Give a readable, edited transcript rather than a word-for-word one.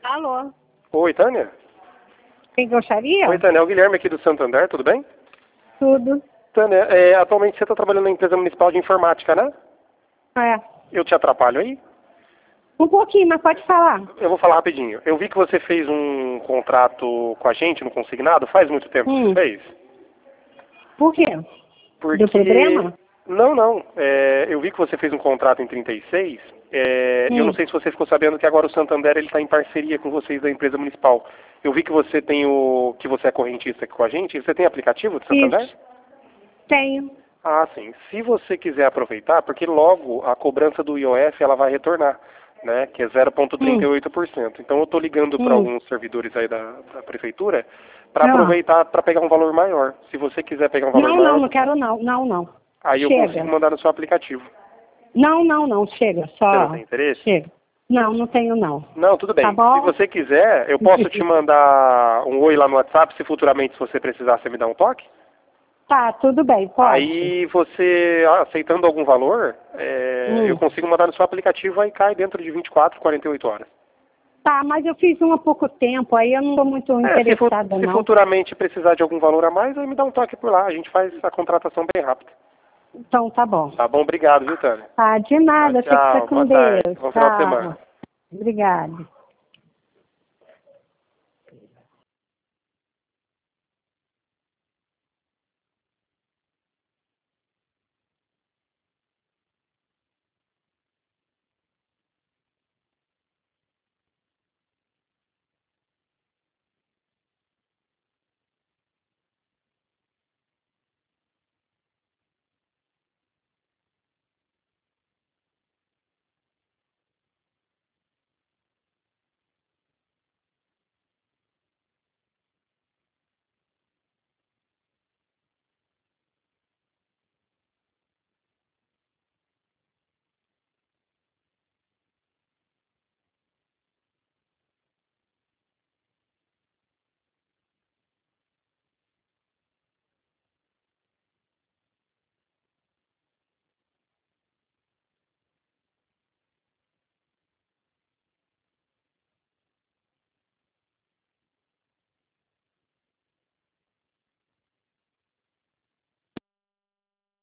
Alô? Oi, Tânia? Quem gostaria? Oi, Tânia. É o Guilherme aqui do Santander, tudo bem? Tudo. Tânia, atualmente você está trabalhando na empresa municipal de informática, né? É. Eu te atrapalho aí? Um pouquinho, mas pode falar. Eu vou falar rapidinho. Eu vi que você fez um contrato com a gente no consignado. Faz muito tempo que você fez? Por quê? Porque... Deu problema? Não, não. Eu vi que você fez um contrato em 36. E eu não sei se você ficou sabendo que agora o Santander está em parceria com vocês da empresa municipal. Eu vi que você tem que você é correntista aqui com a gente. Você tem aplicativo de Santander? Isso. Tenho. Ah, sim. Se você quiser aproveitar, porque logo a cobrança do IOF ela vai retornar, né? Que é 0,38%. Então eu estou ligando para alguns servidores aí da prefeitura para aproveitar para pegar um valor maior. Se você quiser pegar um valor maior... Não quero não. Não. Aí eu consigo mandar no seu aplicativo. Não. Chega. Só. Você não tem interesse? Chega. Não tenho não. Não, tudo bem. Tá bom? Se você quiser, eu posso te mandar um oi lá no WhatsApp, se futuramente se você precisar, você me dá um toque? Tá, tudo bem, pode. Aí você, aceitando algum valor, eu consigo mandar no seu aplicativo, aí cai dentro de 24, 48 horas. Tá, mas eu fiz um há pouco tempo, aí eu não estou muito interessada, se não. futuramente precisar de algum valor a mais, aí me dá um toque por lá. A gente faz a contratação bem rápida. Então, tá bom. Tá bom? Obrigado, viu, Tânia? Tá, de nada. Tchau, Fica com boa tarde. Deus. Bom final de semana. Obrigada.